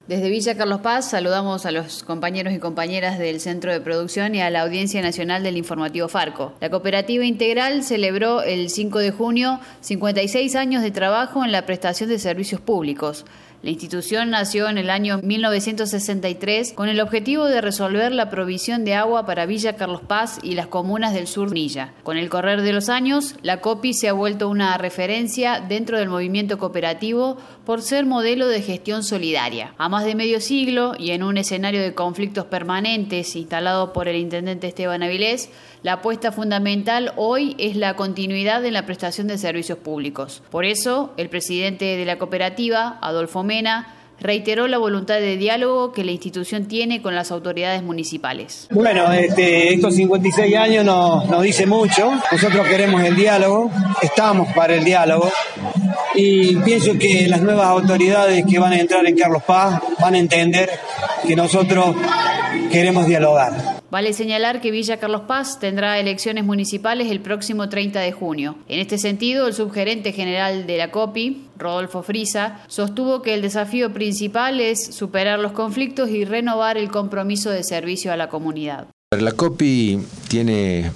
Desde Villa Carlos Paz saludamos a los compañeros y compañeras del Centro de Producción y a la Audiencia Nacional del Informativo Farco. La Cooperativa Integral celebró el 5 de junio 56 años de trabajo en la prestación de servicios públicos. La institución nació en el año 1963 con el objetivo de resolver la provisión de agua para Villa Carlos Paz y las comunas del sur de Punilla. Con el correr de los años, la COPI se ha vuelto una referencia dentro del movimiento cooperativo por ser modelo de gestión solidaria. A más de medio siglo y en un escenario de conflictos permanentes instalado por el intendente Esteban Avilés, la apuesta fundamental hoy es la continuidad en la prestación de servicios públicos. Por eso, el presidente de la cooperativa, Adolfo Mena, reiteró la voluntad de diálogo que la institución tiene con las autoridades municipales. Bueno, estos 56 años nos dice mucho. Nosotros queremos el diálogo, estamos para el diálogo y pienso que las nuevas autoridades que van a entrar en Carlos Paz van a entender que nosotros queremos dialogar. Vale señalar que Villa Carlos Paz tendrá elecciones municipales el próximo 30 de junio. En este sentido, el subgerente general de la COPI, Rodolfo Frisa, sostuvo que el desafío principal es superar los conflictos y renovar el compromiso de servicio a la comunidad. La COPI tiene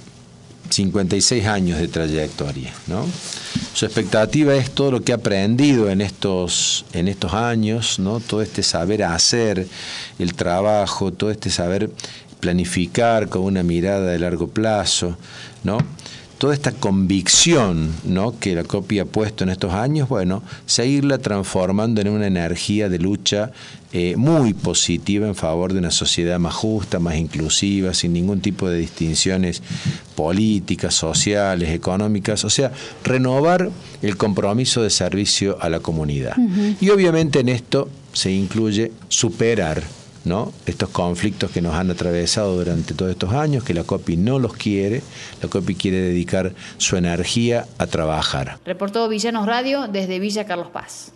56 años de trayectoria, ¿no? Su expectativa es todo lo que ha aprendido en estos años, ¿no? Todo este saber hacer el trabajo, todo este saber planificar con una mirada de largo plazo, ¿no? Toda esta convicción, ¿no?, que la COPI ha puesto en estos años, bueno, seguirla transformando en una energía de lucha muy positiva en favor de una sociedad más justa, más inclusiva, sin ningún tipo de distinciones políticas, sociales, económicas, o sea, renovar el compromiso de servicio a la comunidad. Y obviamente en esto se incluye superar, ¿no?, estos conflictos que nos han atravesado durante todos estos años, que la COPI no los quiere. La COPI quiere dedicar su energía a trabajar. Reportó Villanos Radio desde Villa Carlos Paz.